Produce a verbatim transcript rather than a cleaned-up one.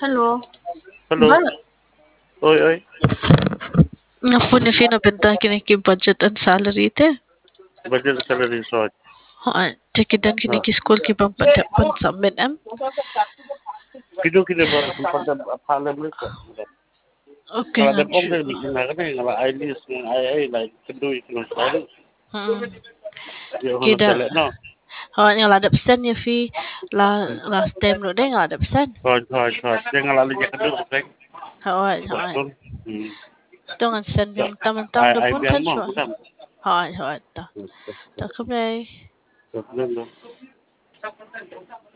Hallo. Hello. Ba Oy, oy. nga po ni Fina benta kini ki budget and salary te. Budget salary sort. Haan, te kidan kini Ah. ki school ki pang pada pan samin am. Kido kini ba pada pala mo ko. Okay Kala nga de pong chu. de na kana ngala I L S ng I I like kido ito style. Hmm. Yo hono Kida tele no. haan nga ladap sen ya fi la last time no de nga ladap sen. Hot hot hot. De ngala li kido pek. Haan Ko haan. to. Hmm. Dongan sen So, bing taman tam I do I pun biang kan mo chua. bukan. Haan haan ta. Ta kabe. So, no.